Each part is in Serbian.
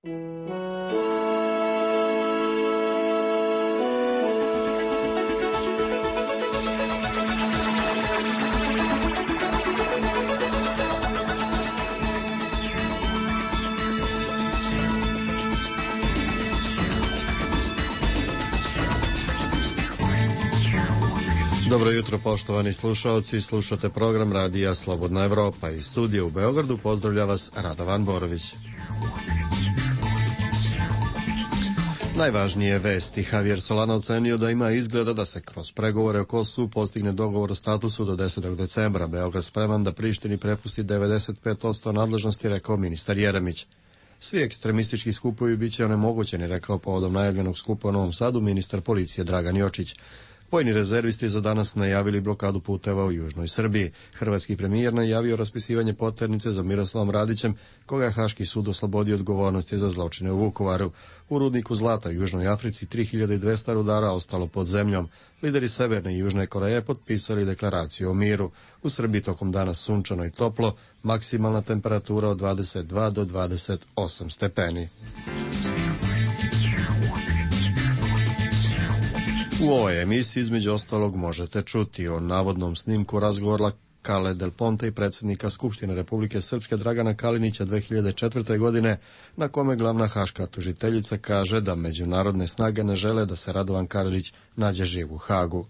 Dobro jutro, poštovani slušalci, slušate program Radija Slobodna Evropa. Iz studija u Beogradu pozdravlja vas Radovan Borović. Najvažnije vesti. Javier Solana ocenio da ima izgleda da se kroz pregovore o Kosovu postigne dogovor o statusu do 10. decembra. Beograd spreman da Prištini prepusti 95% nadležnosti, rekao ministar Jeremić. Svi ekstremistički skupovi biće onemogućeni, rekao povodom najavljenog skupa u Novom Sadu ministar policije Dragan Jočić. Vojni rezervisti za danas najavili blokadu puteva u južnoj Srbiji. Hrvatski premijer najavio raspisivanje poternice za Miroslavom Radićem, koga je Haški sud oslobodio odgovornosti za zločine u Vukovaru. U rudniku zlata u Južnoj Africi 3200 rudara ostalo pod zemljom. Lideri Severne i Južne Koreje potpisali deklaraciju o miru. U Srbiji tokom dana sunčano i toplo, maksimalna temperatura od 22 do 28 stepeni. U ovoj emisiji između ostalog možete čuti o navodnom snimku razgovora Kale Del Ponte i predsjednika Skupštine Republike Srpske Dragana Kalinića 2004. godine, na kome glavna haška tužiteljica kaže da međunarodne snage ne žele da se Radovan Karadžić nađe živ u Hagu.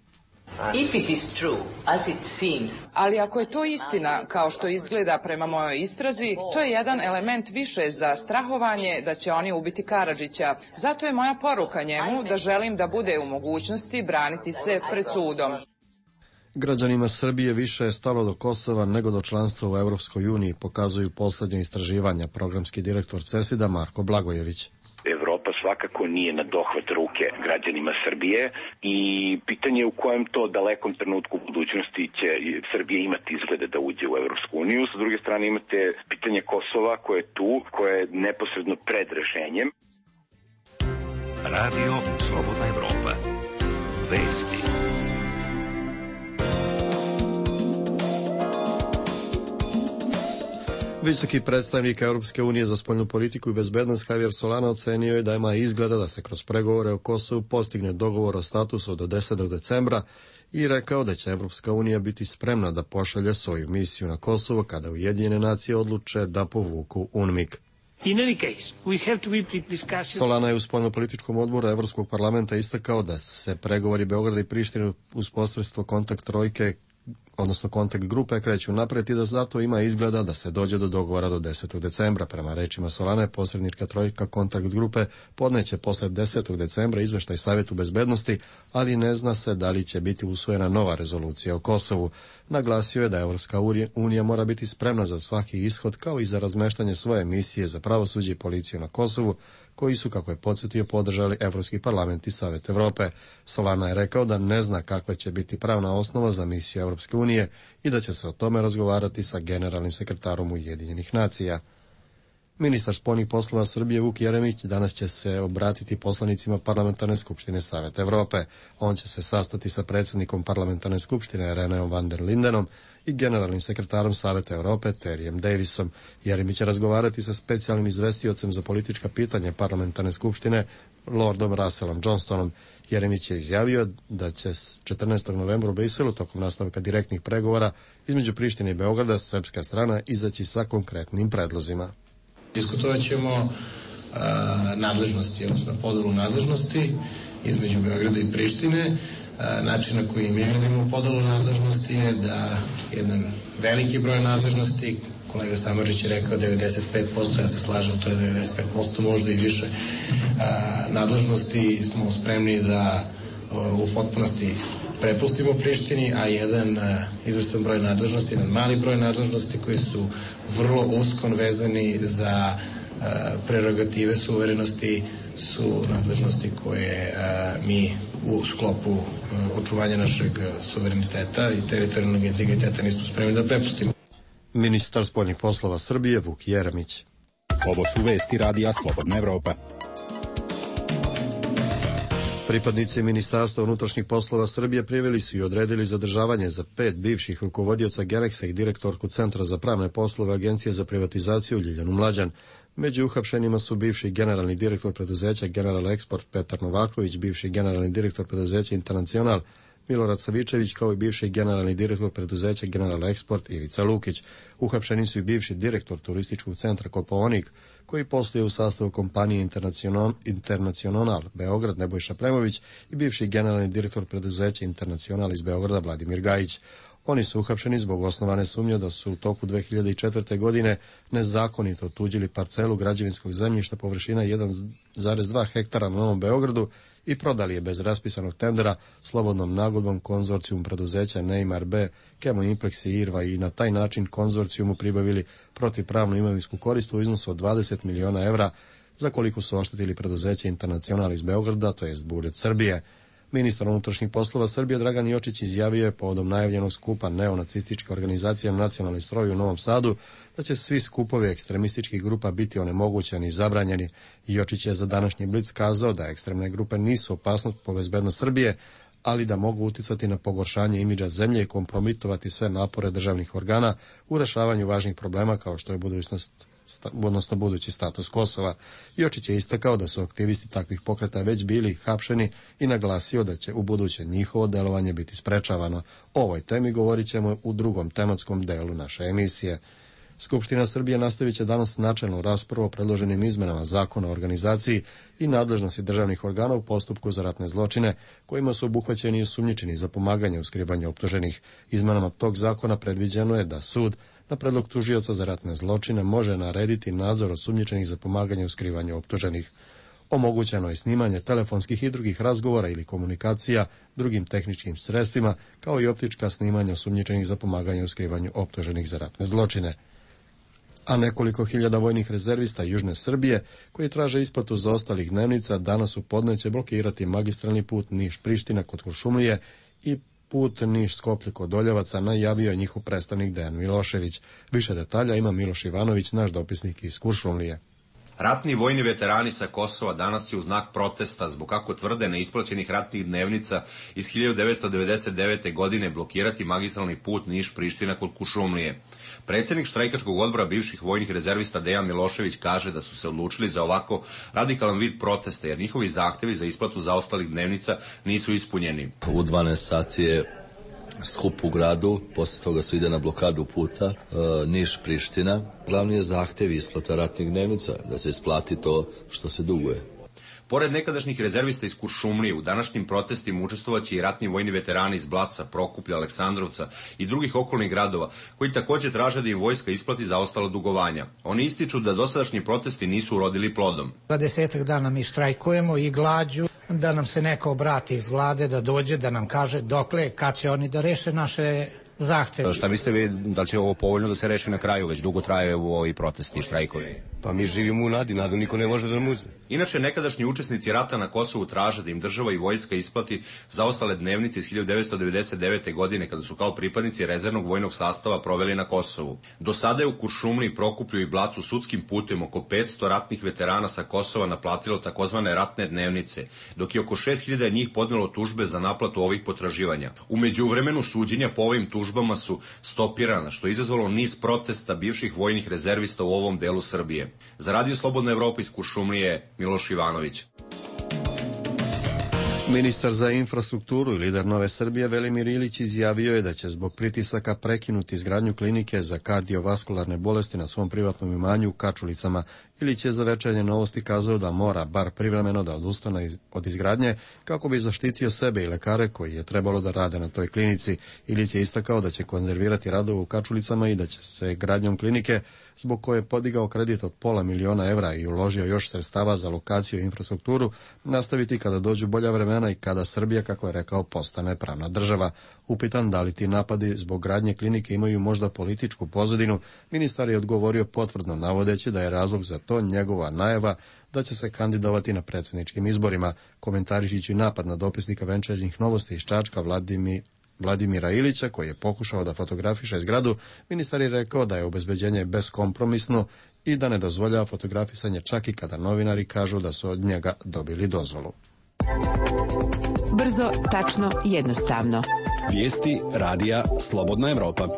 Ali ako je to istina, kao što izgleda prema mojoj istrazi, to je jedan element više za strahovanje da će oni ubiti Karadžića. Zato je moja poruka njemu da želim da bude u mogućnosti braniti se pred sudom. Građanima Srbije više je stalo do Kosova nego do članstva u Evropskoj uniji, pokazuju poslednje istraživanja, programski direktor CESID-a Marko Blagojević. Evropa svakako nije na dohvat ruke građanima Srbije i pitanje je u kojem to dalekom trenutku u budućnosti će Srbija imati izglede da uđe u Evropsku uniju. Sa druge strane imate pitanje Kosova koje je tu, koje je neposredno pred rešenjem. Radio Slobodna Evropa. Vesti. Visoki predstavnik Europske unije za spoljnu politiku i bezbednost Javier Solana ocenio je da ima izgleda da se kroz pregovore o Kosovu postigne dogovor o statusu do 10. decembra i rekao da će Evropska unija biti spremna da pošalje svoju misiju na Kosovo kada Ujedinjene nacije odluče da povuku UNMIK. Solana je u spoljno-političkom odboru Evropskog parlamenta istakao da se pregovori Beograda i Prištine uz posredstvo kontakt trojke, odnosno kontakt grupe, kreću napred i da zato ima izgleda da se dođe do dogovora do 10. decembra. Prema rečima Solane, posrednička trojka kontakt grupe podneće posle 10. decembra izveštaj Savetu bezbednosti, ali ne zna se da li će biti usvojena nova rezolucija o Kosovu. Naglasio je da Evropska unija mora biti spremna za svaki ishod, kao i za razmeštanje svoje misije za pravosuđe i policiju na Kosovu, koji su, kako je podsjetio, podržali Evropski parlament i Savet Evrope. Solana je rekao da ne zna kakva će biti pravna osnova za misiju Evropske unije i da će se o tome razgovarati sa generalnim sekretarom Ujedinjenih nacija. Ministar spoljnih poslova Srbije Vuk Jeremić danas će se obratiti poslanicima Parlamentarne skupštine Saveta Evrope. On će se sastati sa predsjednikom Parlamentarne skupštine Reneom van der Lindenom i generalnim sekretarom Saveta Evrope Terijem Davisom. Jeremić će razgovarati sa specijalnim izvestiocem za politička pitanja Parlamentarne skupštine Lordom Russellom Johnstonom. Jeremić je izjavio da će 14. novembra u Briselu tokom nastavka direktnih pregovora između Prištine i Beograda srpska strana izaći sa konkretnim predlozima. Diskutovat ćemo nadležnosti, odnosno podelu nadležnosti između Beograda i Prištine. Način na koji mi vidimo podelu nadležnosti je da jedan veliki broj nadležnosti, kolega Samardžić je rekao 95%, ja se slažem, to je 95%, možda i više nadležnosti smo spremni da u potpunosti prepustimo Prištini, a jedan izvrstan broj nadležnosti, jedan mali broj nadležnosti koji su vrlo usko vezani za prerogative suverenosti su nadležnosti koje mi u sklopu očuvanja našeg suvereniteta i teritorijalnog integriteta nismo spremni da prepustimo. Ministar spoljnih poslova Srbije Vuk Jeremić. Ovo su vesti Radija Slobodna Evropa. Pripadnici Ministarstva unutrašnjih poslova Srbije prijavili su i odredili zadržavanje za 5 bivših rukovodioca Genexa i direktorku Centra za pravne poslove Agencije za privatizaciju Ljiljanu Mlađan. Među uhapšenima su bivši generalni direktor preduzeća General Export Petar Novaković, bivši generalni direktor preduzeća Internacional Milorad Savičević, kao i bivši generalni direktor preduzeća General Export Ivica Lukić. Uhapšeni su i bivši direktor turističkog centra Kopaonik, koji posluje u sastavu kompanije Internacional Beograd Nebojša Premović i bivši generalni direktor preduzeća Internacional iz Beograda Vladimir Gajić. Oni su uhapšeni zbog osnovane sumnje da su u toku 2004. godine nezakonito otuđili parcelu građevinskog zemljišta površina 1,2 hektara na Novom Beogradu i prodali je bez raspisanog tendera slobodnom nagodbom konzorcijum preduzeća Neymar B, Kemo Implex i Irva i na taj način konzorcijumu pribavili protivpravnu imovinsku korist u iznosu od 20 miliona evra, za koliko su oštetili preduzeće Internacional iz Beograda, to jest budžet Srbije. Ministar unutrašnjih poslova Srbije Dragan Jočić izjavio je povodom najavljenog skupa neonacističke organizacije Nacionalni stroj u Novom Sadu da će svi skupovi ekstremističkih grupa biti onemogućeni i zabranjeni. Jočić je za današnji Blic kazao da ekstremne grupe nisu opasnost po bezbednost Srbije, ali da mogu uticati na pogoršanje imidža zemlje i kompromitovati sve napore državnih organa u rešavanju važnih problema kao što je budući status Kosova. Jočić je istakao da su aktivisti takvih pokreta već bili hapšeni i naglasio da će u buduće njihovo delovanje biti sprečavano. O ovoj temi govorit ćemo u drugom tematskom delu naše emisije. Skupština Srbije nastavit će danas načelnu raspravu o predloženim izmenama Zakona o organizaciji i nadležnosti državnih organa u postupku za ratne zločine, kojima su obuhvaćeni i osumnjičeni za pomaganje u skrivanju optuženih. Izmenama tog zakona predviđeno je da sud na predlog tužioca za ratne zločine može narediti nadzor osumnjičenih za pomaganje u skrivanju optuženih. Omogućeno je snimanje telefonskih i drugih razgovora ili komunikacija drugim tehničkim sredstvima, kao i optička snimanja osumnjičenih za pomaganje u skrivanju optuženih za ratne zločine. A nekoliko hiljada vojnih rezervista Južne Srbije, koji traže isplatu zaostalih dnevnica, danas u podne će blokirati magistralni put Niš-Priština kod Kuršumlije i put Niš-Skoplje kod Doljevaca, najavio je njihov predstavnik Dejan Milošević. Više detalja ima Miloš Ivanović, naš dopisnik iz Kuršumlije. Ratni vojni veterani sa Kosova danas će u znak protesta zbog, kako tvrde, neisplaćenih ratnih dnevnica iz 1999. godine blokirati magistralni put Niš-Priština kod Kuršumlije. Predsjednik štrajkačkog odbora bivših vojnih rezervista Dejan Milošević kaže da su se odlučili za ovako radikalan vid protesta jer njihovi zahtevi za isplatu zaostalih dnevnica nisu ispunjeni. U 12 sati je skup u gradu, posle toga se ide na blokadu puta Niš-Priština. Glavni je zahtev isplata ratnih dnevnica, da se isplati to što se duguje. Pored nekadašnjih rezervista iz Kuršumlije, u današnjim protestima učestvovaće i ratni vojni veterani iz Blaca, Prokuplja, Aleksandrovca i drugih okolnih gradova, koji također traže da im vojska isplati zaostala dugovanja. Oni ističu da dosadašnji protesti nisu urodili plodom. 20 dana mi štrajkujemo i glađu da nam se neko obrati iz vlade, da dođe, da nam kaže dokle, kad će oni da reše naše zahteve. Šta mislite vi, da li će ovo povoljno da se reši na kraju? Već dugo traju ovi protesti i štrajkovi. Pa mi živimo u nadi, nadu niko ne može da nam uzme. Inače, nekadašnji učesnici rata na Kosovu traže da im država i vojska isplati zaostale dnevnice iz 1999. godine, kada su kao pripadnici rezervnog vojnog sastava proveli na Kosovu. Do sada je u Kuršumliji, Prokuplju i Blacu sudskim putem oko 500 ratnih veterana sa Kosova naplatilo takozvane ratne dnevnice, dok je oko 6000 njih podnelo tužbe za naplatu ovih potraživanja. U međuvremenu suđenja po ovim tužbama su stopirana, što je izazvalo niz protesta bivših vojnih rezervista u ovom delu Srbije. Za Radio Slobodna Evropa iz Kuršumlije, Miloš Ivanović. Ministar za infrastrukturu i lider Nove Srbije Velimir Ilić izjavio je da će zbog pritisaka prekinuti izgradnju klinike za kardiovaskularne bolesti na svom privatnom imanju u Kačulicama. Ilić je za Večernje novosti kazao da mora bar privremeno da odustane od izgradnje kako bi zaštitio sebe i lekare koji je trebalo da rade na toj klinici. Ilić je istakao da će konzervirati radove u Kačulicama i da će se gradnjom klinike, zbog koje je podigao kredit od $500.000 evra i uložio još sredstava za lokaciju i infrastrukturu, nastaviti kada dođu bolja vremena i kada Srbija, kako je rekao, postane pravna država. Upitan da li ti napadi zbog gradnje klinike imaju možda političku pozadinu, ministar je odgovorio potvrdno, navodeći da je razlog za to njegova najava da će se kandidovati na predsjedničkim izborima. Komentarišići napad na dopisnika Večernjih novosti iz Čačka Vladimira Ilića, koji je pokušao da fotografiše zgradu, ministar je rekao da je obezbeđenje beskompromisno i da ne dozvoljava fotografisanje čak i kada novinari kažu da su od njega dobili dozvolu. Brzo, tačno, jednostavno. Vijesti radija Slobodna Evropa.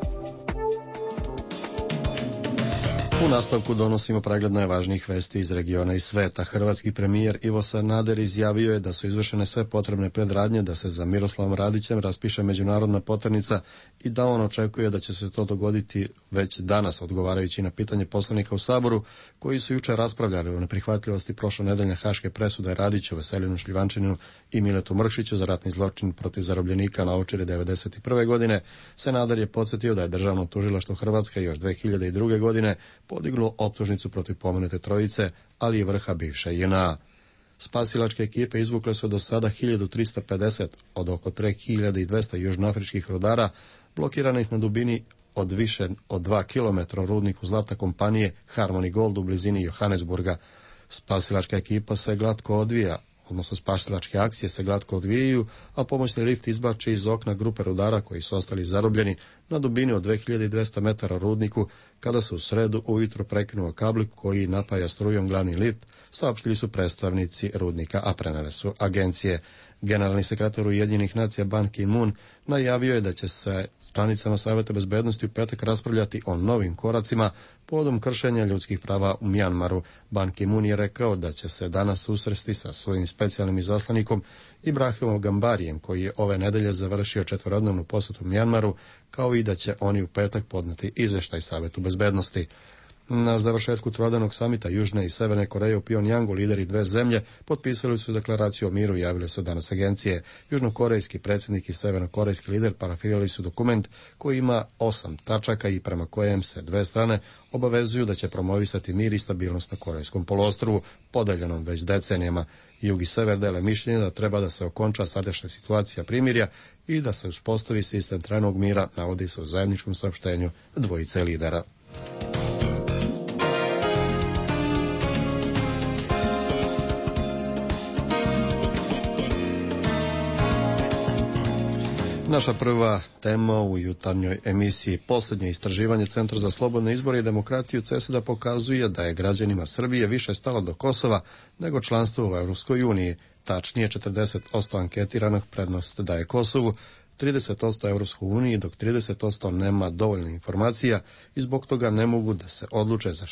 U nastavku donosimo pregled najvažnijih vesti iz regiona i sveta. Hrvatski premijer Ivo Sanader izjavio je da su izvršene sve potrebne predradnje da se za Miroslavom Radićem raspiše međunarodna poternica i da on očekuje da će se to dogoditi već danas, odgovarajući na pitanje poslanika u Saboru koji su jučer raspravljali o neprihvatljivosti prošlonedeljne haške presude Radiću, Veselinu Šljivančaninu i Miletu Mrkšiću za ratni zločin protiv zarobljenika na Ovčari 1991. godine. Sanader je podsjetio da je Državno tužilaštvo Hrvatske još 2002. godine podiglo optužnicu protiv pomenute trojice, ali i vrha bivše JNA. Spasilačke ekipe izvukle su do sada 1350 od oko 3200 južnoafričkih rudara blokiranih na dubini od više od 2 km rudniku zlata kompanije Harmony Gold u blizini Johannesburga. Spasilačka ekipa se glatko odvija, odnosno spasilačke akcije se glatko odvijaju, a pomoćni lift izbače iz okna grupe rudara koji su ostali zarobljeni na dubini od 2200 metara rudniku kada se u sredu ujutro prekinuo kablik koji napaja strujom glavni lift, saopštili su predstavnici rudnika, a prenele su agencije. Generalni sekretar Ujedinjenih nacija Ban Ki-moon najavio je da će se stranicama Savjeta bezbednosti u petak raspravljati o novim koracima povodom kršenja ljudskih prava u Mjanmaru. Ban Ki-moon je rekao da će se danas susresti sa svojim specijalnim izaslanikom Ibrahimom Gambarijem, koji je ove nedelje završio 4-dnevnu posjetu Mjanmaru, kao i da će oni u petak podneti izveštaj Savjetu bezbednosti. Na završetku trodanog samita Južne i Severne Koreje u Pjongjangu lideri dve zemlje potpisali su deklaraciju o miru, javile su danas agencije. Južnokorejski predsjednik i severnokorejski lider parafirali su dokument koji ima 8 tačaka i prema kojem se dve strane obavezuju da će promovisati mir i stabilnost na Korejskom poluostrvu, podeljenom već decenijama. Jug i sever dele mišljenje da treba da se okonča sadašnja situacija primirja i da se uspostavi sistem trajnog mira, navodi se u zajedničkom saopštenju dvojice lidera. Naša prva tema u jutarnjoj emisiji. Posljednje istraživanje Centra za slobodne izbore i demokratiju CESID-a pokazuje da je građanima Srbije više stalo do Kosova nego članstvo u Europskoj uniji. Tačnije, 40% anketiranih prednost daje Kosovu, 30% Europskoj uniji, dok 30% nema dovoljno informacija i zbog toga ne mogu da se odluče za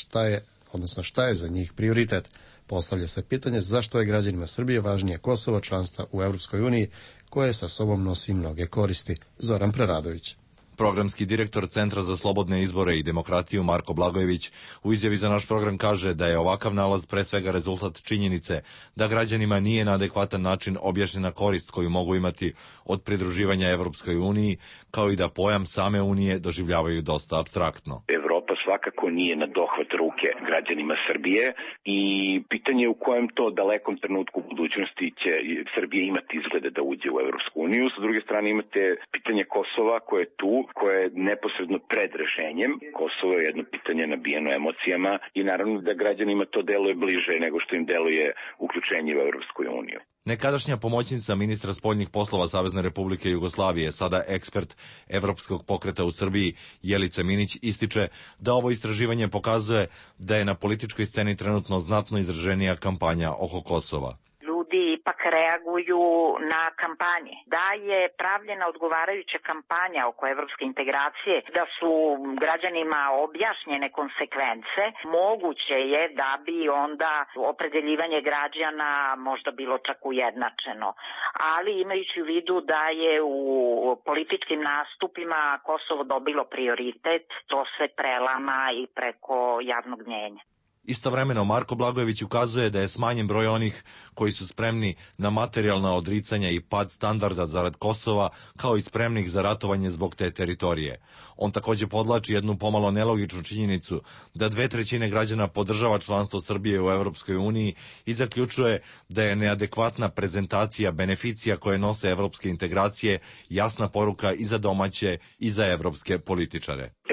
šta je za njih prioritet. Postavlja se pitanje zašto je građanima Srbije važnije Kosovo, članstva u Europskoj uniji, koje sa sobom nosi mnoge koristi. Zoran Preradović. Programski direktor Centra za slobodne izbore i demokratiju Marko Blagojević u izjavi za naš program kaže da je ovakav nalaz pre svega rezultat činjenice da građanima nije na adekvatan način objašnjena korist koju mogu imati od pridruživanja Evropskoj uniji, kao i da pojam same unije doživljavaju dosta apstraktno. Evropa svakako nije na dohvat ruke građanima Srbije i pitanje je u kojem to dalekom trenutku u budućnosti će Srbija imati izglede da uđe u Evropsku uniju. Sa druge strane imate pitanje Kosova koje je tu, koje je neposredno pred rešenjem. Kosovo je jedno pitanje nabijeno emocijama i naravno da građanima to deluje bliže nego što im deluje uključenje u Evropsku uniju. Nekadašnja pomoćnica ministra spoljnih poslova Savezne Republike Jugoslavije, sada ekspert Evropskog pokreta u Srbiji, Jelica Minić, ističe da ovo istraživanje pokazuje da je na političkoj sceni trenutno znatno izraženija kampanja oko Kosova. Ipak reaguju na kampanje. Da je pravljena odgovarajuća kampanja oko evropske integracije, da su građanima objašnjene konsekvence, moguće je da bi onda opredeljivanje građana možda bilo čak ujednačeno. Ali imajući u vidu da je u političkim nastupima Kosovo dobilo prioritet, to se prelama i preko javnog mnjenja. Istovremeno, Marko Blagojević ukazuje da je smanjen broj onih koji su spremni na materijalna odricanja i pad standarda zarad Kosova, kao i spremnih za ratovanje zbog te teritorije. On također podlači jednu pomalo nelogičnu činjenicu da 2/3 građana podržava članstvo Srbije u Evropskoj uniji i zaključuje da je neadekvatna prezentacija beneficija koje nose evropske integracije jasna poruka i za domaće i za evropske političare. Evropa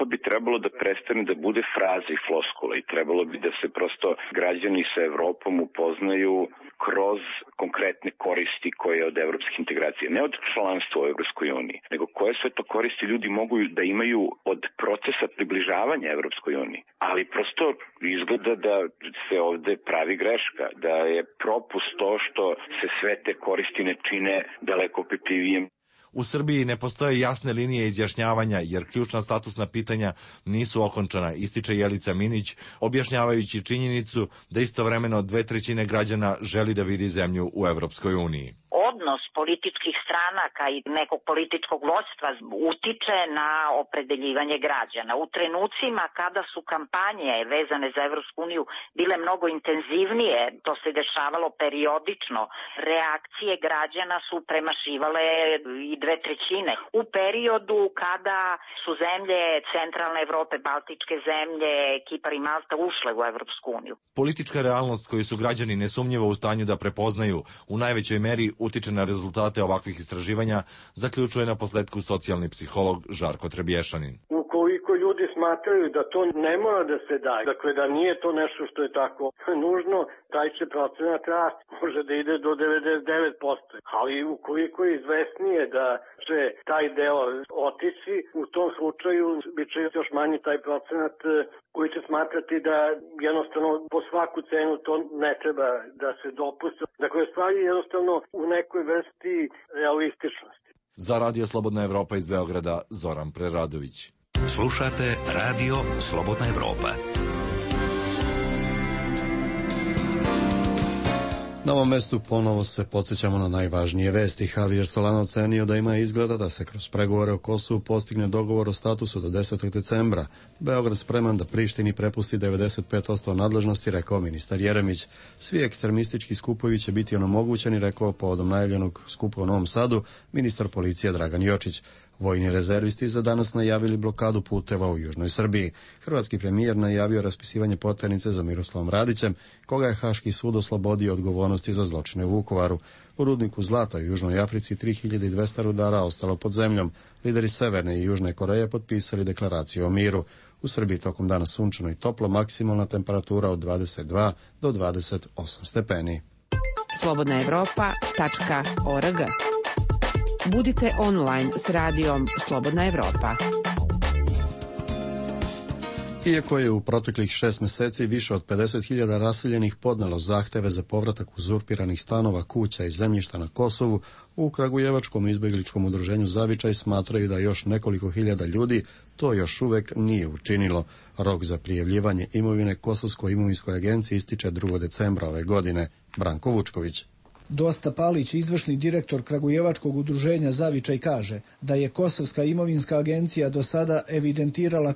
Evropa bi trebalo da prestane da bude fraza i floskula i trebalo bi da se prosto građani sa Evropom upoznaju kroz konkretne koristi koje od evropske integracije, ne od članstva u Evropskoj uniji, nego koje sve to koristi ljudi mogu da imaju od procesa približavanja Evropskoj uniji. Ali prosto izgleda da se ovde pravi greška, da je propust to što se sve te koristi ne čine daleko opipljivijem. U Srbiji ne postoje jasne linije izjašnjavanja jer ključna statusna pitanja nisu okončana, ističe Jelica Minić, objašnjavajući činjenicu da istovremeno 2/3 građana želi da vidi zemlju u Evropskoj uniji. Odnos političkih stranaka i nekog političkog vođstva utiče na opredeljivanje građana. U trenucima kada su kampanje vezane za Evropsku uniju bile mnogo intenzivnije, to se dešavalo periodično, reakcije građana su premašivale i 2/3. U periodu kada su zemlje centralne Evrope, baltičke zemlje, Kipar i Malta ušle u Evropsku uniju. Politička realnost koju su građani nesumnjivo u stanju da prepoznaju u najvećoj meri utiče na rezultate ovakvih istraživanja, zaključuje na posledku socijalni psiholog Žarko Trebješanin. Ukoliko ljudi smatraju da to ne mora da se daje, dakle da nije to nešto što je tako nužno, taj će procenat rasti, može da ide do 99%. Ali ukoliko je izvesnije da će taj deo otići, u tom slučaju bit će još manji taj procenat koji će smatrati da jednostavno po svaku cenu to ne treba da se dopusti. Dakle, stvari jednostavno u nekoj vrsti realističnosti. Za Radio Slobodna Evropa iz Beograda, Zoran Preradović. Slušate Radio Slobodna Evropa. Na ovom mestu ponovo se podsjećamo na najvažnije vesti. Javier Solana ocenio da ima izgleda da se kroz pregovore o Kosovu postigne dogovor o statusu do 10. decembra. Beograd spreman da Prištini prepusti 95% nadležnosti, rekao ministar Jeremić. Svi ekstremistički skupovi će biti onemogućeni, rekao povodom najavljenog skupa u Novom Sadu ministar policije Dragan Jočić. Vojni rezervisti za danas najavili blokadu puteva u južnoj Srbiji. Hrvatski premijer najavio raspisivanje poternice za Miroslavom Radićem, koga je Haški sud oslobodio odgovornosti za zločine u Vukovaru. U rudniku zlata u Južnoj Africi 3200 rudara ostalo pod zemljom. Lideri Severne i Južne Koreje potpisali deklaraciju o miru. U Srbiji tokom dana sunčano i toplo, maksimalna temperatura od 22 do 28 stepeni. slobodnaevropa.org. Budite online s radijom Slobodna Evropa. Iako je u proteklih 6 meseci više od 50.000 raseljenih podnelo zahteve za povratak uzurpiranih stanova, kuća i zemljišta na Kosovu, u Kragujevačkom izbegličkom udruženju Zavičaj smatraju da još nekoliko hiljada ljudi to još uvek nije učinilo. Rok za prijavljivanje imovine Kosovskoj imovinskoj agenciji ističe 2. decembra ove godine. Branko Vučković. Dosta Palić, izvršni direktor Kragujevačkog udruženja Zavičaj, kaže da je Kosovska imovinska agencija do sada evidentirala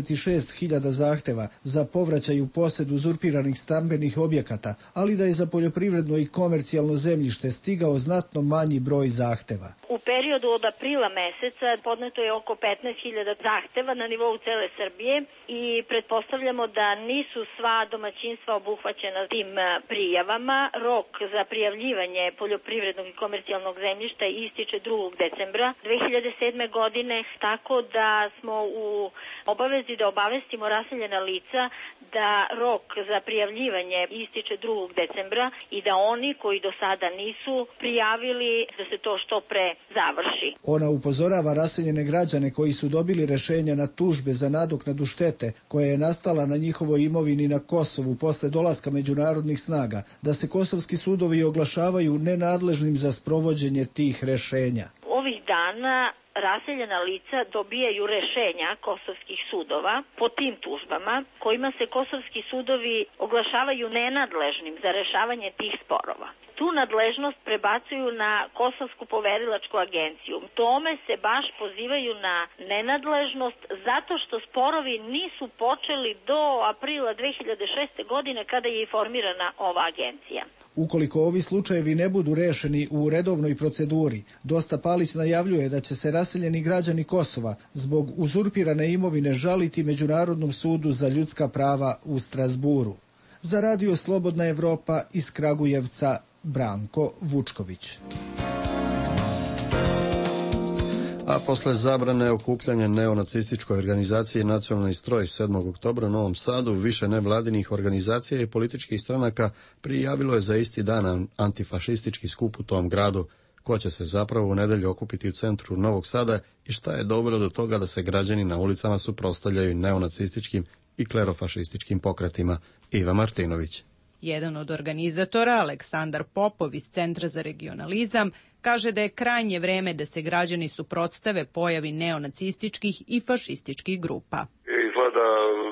36.000 zahteva za povraćaj u posed uzurpiranih stambenih objekata, ali da je za poljoprivredno i komercijalno zemljište stigao znatno manji broj zahteva. U periodu od aprila meseca podneto je oko 15.000 zahteva na nivou cele Srbije i pretpostavljamo da nisu sva domaćinstva obuhvaćena tim prijavama. Rok za prijavljivanje poljoprivrednog i komercijalnog zemljišta ističe 2. decembra 2007. godine, tako da smo u obavezi da obavestimo raseljena lica da rok za prijavljivanje ističe 2. decembra i da oni koji do sada nisu prijavili da se to što pre završi. Ona upozorava raseljene građane koji su dobili rešenja na tužbe za nadoknadu štete koja je nastala na njihovoj imovini na Kosovu posle dolaska međunarodnih snaga, da se kosovski sudovi oglašavaju nenadležnim za sprovođenje tih rešenja. Ovih dana raseljena lica dobijaju rešenja kosovskih sudova po tim tužbama kojima se kosovski sudovi oglašavaju nenadležnim za rešavanje tih sporova. Tu nadležnost prebacuju na Kosovsku poverilačku agenciju. Tome se baš pozivaju na nenadležnost zato što sporovi nisu počeli do aprila 2006. godine kada je formirana ova agencija. Ukoliko ovi slučajevi ne budu rešeni u redovnoj proceduri, Dosta Palić najavljuje da će se raseljeni građani Kosova zbog uzurpirane imovine žaliti Međunarodnom sudu za ljudska prava u Strazburu. Za Radio Slobodna Evropa iz Kragujevca, Branko Vučković. A posle zabrane okupljanja neonacističkoj organizaciji Nacionalni stroj 7. oktobra u Novom Sadu, više nevladinih organizacija i političkih stranaka prijavilo je za isti dan antifašistički skup u tom gradu. Ko će se zapravo u nedelju okupiti u centru Novog Sada i šta je dovelo do toga da se građani na ulicama suprotstavljaju neonacističkim i klerofašističkim pokretima. Iva Martinović. Jedan od organizatora, Aleksandar Popov iz Centra za regionalizam, kaže da je krajnje vreme da se građani suprotstave pojavi neonacističkih i fašističkih grupa. Izgleda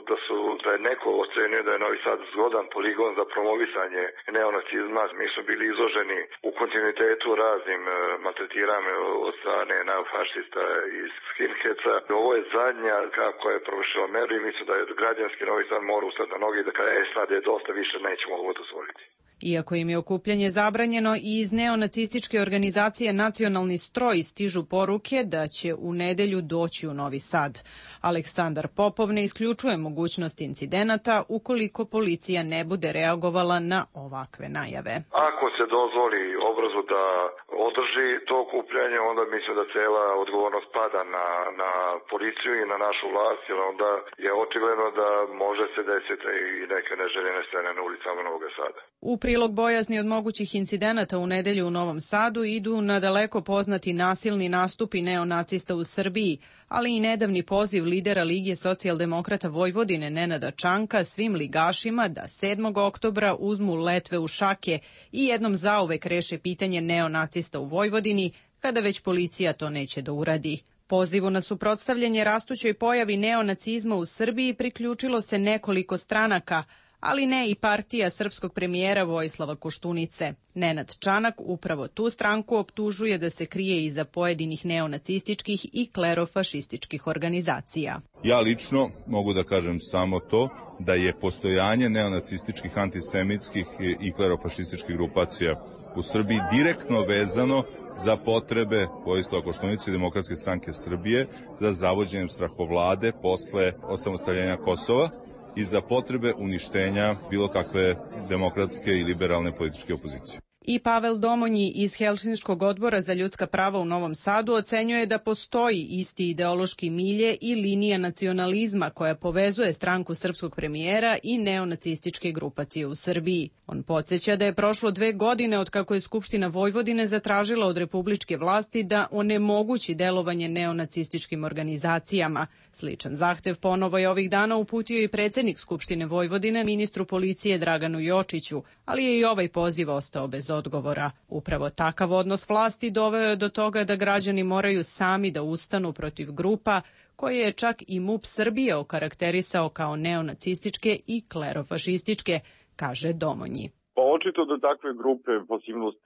da je neko ocenio da je Novi Sad zgodan poligon za promovisanje neonacizma. Mi smo bili izloženi u kontinuitetu raznim maltretiranjima od strane neofašista i skinheaca. Ovo je zadnja kako je provršila meru i mislim da je građanski Novi Sad mora ustati na noge i da kada sad je dosta više nećemo ovo dozvoliti. Iako im je okupljanje zabranjeno, i iz neonacističke organizacije Nacionalni stroj stižu poruke da će u nedelju doći u Novi Sad. Aleksandar Popov ne isključuje mogućnost incidenata ukoliko policija ne bude reagovala na ovakve najave. Ako se dozvoli obrazu da održi to okupljanje, onda mislim da cela odgovornost pada na policiju i na našu vlast, jer onda je očigledno da može se desiti i neke neželjene scene na ulicama Novog Sada. U prilog bojazni od mogućih incidenata u nedelju u Novom Sadu idu nadaleko poznati nasilni nastupi neonacista u Srbiji, ali i nedavni poziv lidera Lige socijaldemokrata Vojvodine Nenada Čanka svim ligašima da 7. oktobra uzmu letve u šake i jednom zauvek reše pitanje neonacista u Vojvodini, kada već policija to neće da uradi. Pozivu na suprotstavljanje rastućoj pojavi neonacizma u Srbiji priključilo se nekoliko stranaka, ali ne i partija srpskog premijera Vojislava Koštunice. Nenad Čanak upravo tu stranku optužuje da se krije iza pojedinih neonacističkih i klerofašističkih organizacija. Ja lično mogu da kažem samo to da je postojanje neonacističkih, antisemitskih i klerofašističkih grupacija u Srbiji direktno vezano za potrebe Vojislava Koštunice i Demokratske stranke Srbije za zavođenjem strahovlade posle osamostaljenja Kosova i za potrebe uništenja bilo kakve demokratske i liberalne političke opozicije. I Pavel Domonji iz Helsinškog odbora za ljudska prava u Novom Sadu ocenjuje da postoji isti ideološki milje i linija nacionalizma koja povezuje stranku srpskog premijera i neonacističke grupacije u Srbiji. On podsjeća da je prošlo 2 godine od kako je Skupština Vojvodine zatražila od republičke vlasti da onemogući delovanje neonacističkim organizacijama. Sličan zahtev ponovo je ovih dana uputio i predsjednik Skupštine Vojvodine, ministru policije Draganu Jočiću, ali je i ovaj poziv ostao bez odgovora. Upravo takav odnos vlasti doveo je do toga da građani moraju sami da ustanu protiv grupa koje je čak i MUP Srbije okarakterisao kao neonacističke i klerofašističke, kaže Domonji. Pa očito da takve grupe pasivnost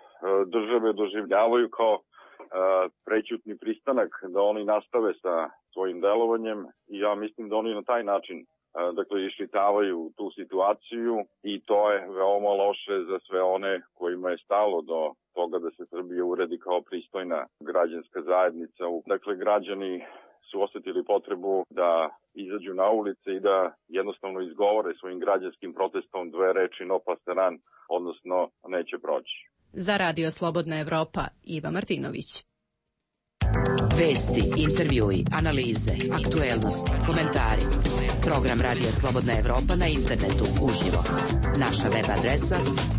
države doživljavaju kao prećutni pristanak da oni nastave sa svojim delovanjem i ja mislim da oni na taj način iščitavaju tu situaciju i to je veoma loše za sve one kojima je stalo do toga da se Srbija uredi kao pristojna građanska zajednica. Dakle, građani su osetili potrebu da izađu na ulice i da jednostavno izgovore svojim građanskim protestom 2 reči no pasaran, odnosno neće proći. Za Radio Slobodna Evropa, Iva Martinović. Vesti, intervjui, analize, aktuelnosti, komentari. Program Radio Slobodna Evropa na internetu uživo. Naša web adresa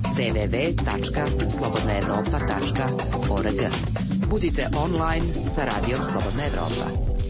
www.slobodnaevropa.org. Budite online sa Radiom Slobodna Evropa.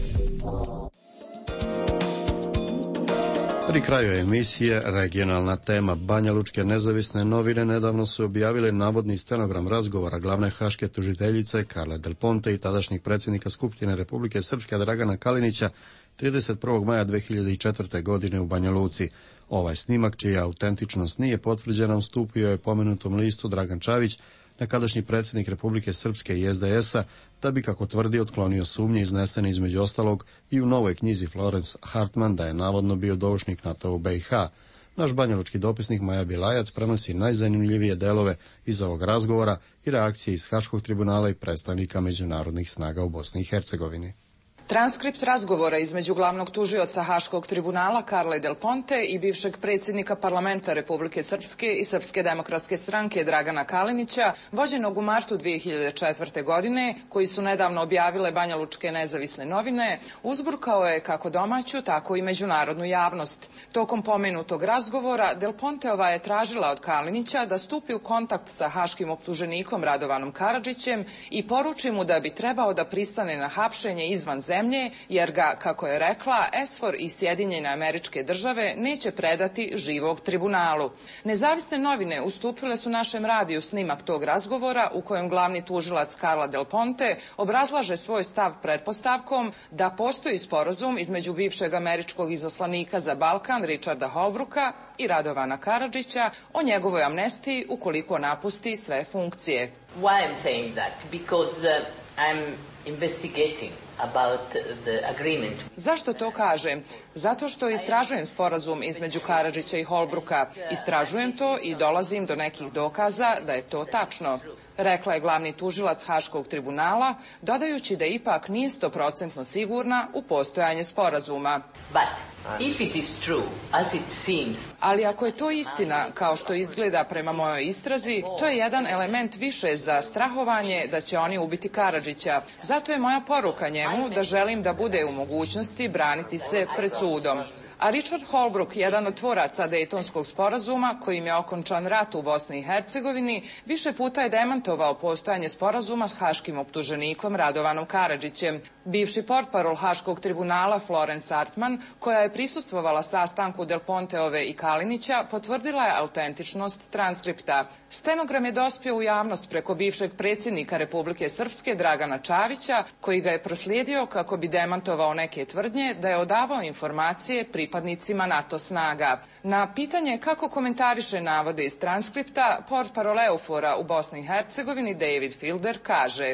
Pri kraju emisije regionalna tema. Banjalučke nezavisne novine nedavno su objavile navodni stenogram razgovora glavne haške tužiteljice Karle Del Ponte i tadašnjeg predsjednika Skupštine Republike Srpske Dragana Kalinića 31. maja 2004. godine u Banja Luci. Ovaj snimak, čija autentičnost nije potvrđena, ustupio je pomenutom listu Dragan Čavić, nekadašnji predsjednik Republike Srpske i SDS-a, da bi, kako tvrdi, otklonio sumnje iznesene između ostalog i u novoj knjizi Florence Hartman da je navodno bio doušnik NATO u BiH. Naš banjalučki dopisnik Maja Bilajac prenosi najzanimljivije delove iz ovog razgovora i reakcije iz Haškog tribunala i predstavnika međunarodnih snaga u Bosni i Hercegovini. Transkript razgovora između glavnog tužioca Haškog tribunala Carle Del Ponte i bivšeg predsjednika parlamenta Republike Srpske i Srpske demokratske stranke Dragana Kalinića, vođenog u martu 2004. godine, koji su nedavno objavile banjalučke nezavisne novine, uzburkao je kako domaću, tako i međunarodnu javnost. Tokom pomenutog razgovora Del Ponteova je tražila od Kalinića da stupi u kontakt sa haškim optuženikom Radovanom Karadžićem i poruči mu da bi trebao da pristane na hapšenje izvan zemlje, jer ga, kako je rekla, SFOR i Sjedinjene Američke Države neće predati živog tribunalu. Nezavisne novine ustupile su našem radiju snimak tog razgovora u kojem glavni tužilac Carla Del Ponte obrazlaže svoj stav pretpostavkom da postoji sporazum između bivšeg američkog izaslanika za Balkan Richarda Holbrooka i Radovana Karadžića o njegovoj amnestiji ukoliko napusti sve funkcije. Why I'm saying that? Because I'm investigating about the agreement. Zašto to kažem? Zato što istražujem sporazum između Karadžića i Holbrooka. Istražujem to i dolazim do nekih dokaza da je to tačno, rekla je glavni tužilac Haškog tribunala, dodajući da ipak nije 100% sigurna u postojanje sporazuma. Ali ako je to istina, kao što izgleda prema mojoj istrazi, to je jedan element više za strahovanje da će oni ubiti Karadžića. Zato je moja poruka njemu da želim da bude u mogućnosti braniti se pred sudom. A Richard Holbrooke, jedan od tvoraca Dejtonskog sporazuma, kojim je okončan rat u Bosni i Hercegovini, više puta je demantovao postojanje sporazuma s haškim optuženikom Radovanom Karadžićem. Bivši portparol Haškog tribunala Florence Artman, koja je prisustvovala sastanku Del Ponteove i Kalinića, potvrdila je autentičnost transkripta. Stenogram je dospio u javnost preko bivšeg predsjednika Republike Srpske Dragana Čavića, koji ga je proslijedio kako bi demantovao neke tvrdnje da je odavao informacije pripadnicima NATO snaga. Na pitanje kako komentariše navode iz transkripta, portparol EUFOR-a u Bosni i Hercegovini David Fielder kaže: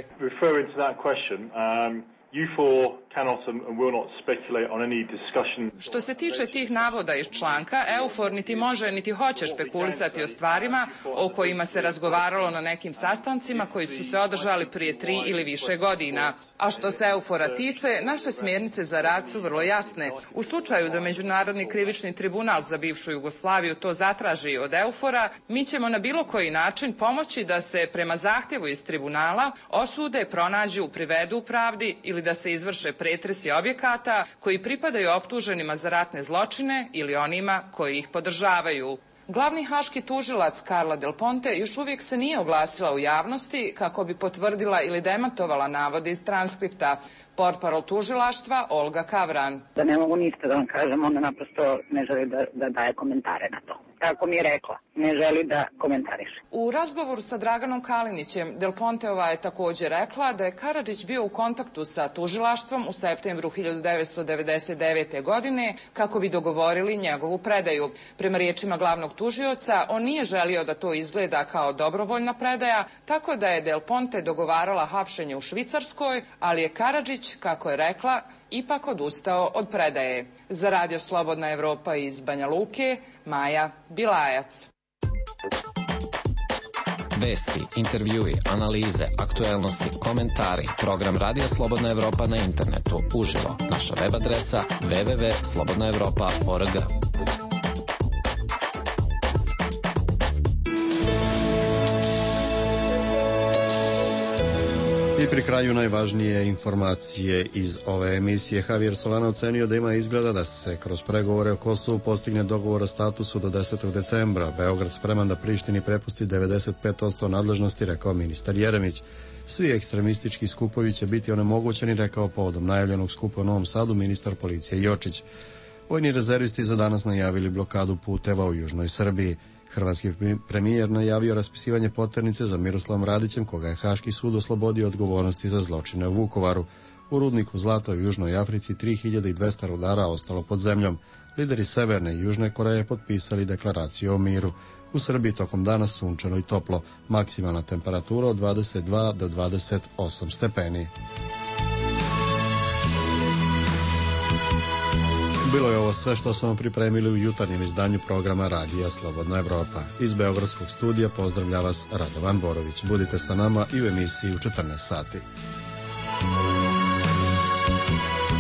Što se tiče tih navoda iz članka, EUFOR niti može niti hoće špekulisati o stvarima o kojima se razgovaralo na nekim sastancima koji su se održali prije 3 ili više godina. A što se EUFOR-a tiče, naše smjernice za rad su vrlo jasne. U slučaju da Međunarodni krivični tribunal za bivšu Jugoslaviju to zatraži od EUFOR-a, mi ćemo na bilo koji način pomoći da se prema zahtjevu iz tribunala osude, pronađu, privedu pravdi ili da se izvrše pretresi objekata koji pripadaju optuženima za ratne zločine ili onima koji ih podržavaju. Glavni haški tužilac Carla Del Ponte još uvijek se nije oglasila u javnosti kako bi potvrdila ili demantovala navode iz transkripta. Portparol tužilaštva Olga Kavran: Da ne mogu ništa da vam kažem, ona naprosto ne želi da daje komentare na to. Tako mi je rekla, ne želi da komentariše. U razgovoru sa Draganom Kalinićem, Del Ponteova je također rekla da je Karadžić bio u kontaktu sa tužilaštvom u septembru 1999. godine kako bi dogovorili njegovu predaju. Prema riječima glavnog tužioca, on nije želio da to izgleda kao dobrovoljna predaja, tako da je Del Ponte dogovarala hapšenje u Švicarskoj, ali je Karadžić, kako je rekla, ipak odustao od predaje. Za Radio Slobodna Evropa iz Banja Luke, Maja Bilajac. Vesti, intervjui, analize, aktuelnosti, komentari. Program Radija Slobodna Evropa na internetu, uživo. Naša web adresa www.slobodnaevropa.org. I pri kraju najvažnije informacije iz ove emisije. Javier Solana ocenio da ima izgleda da se kroz pregovore o Kosovu postigne dogovor o statusu do 10. decembra. Beograd spreman da Prištini prepusti 95% nadležnosti, rekao ministar Jeremić. Svi ekstremistički skupovi će biti onemogućeni, rekao povodom najavljenog skupa u Novom Sadu ministar policije Jočić. Vojni rezervisti za danas najavili blokadu puteva u južnoj Srbiji. Hrvatski premijer najavio raspisivanje poternice za Miroslavom Radićem, koga je Haški sud oslobodio odgovornosti za zločine u Vukovaru. U rudniku zlata u Južnoj Africi 3200 rudara ostalo pod zemljom. Lideri Severne i Južne Koreje potpisali deklaraciju o miru. U Srbiji tokom dana sunčano i toplo. Maksimalna temperatura od 22 do 28 stepeni. Bilo je ovo sve što smo pripremili u jutarnjem izdanju programa Radija Slobodna Evropa. Iz Beogradskog studija pozdravlja vas Radovan Borović. Budite sa nama i u emisiji u 14 sati.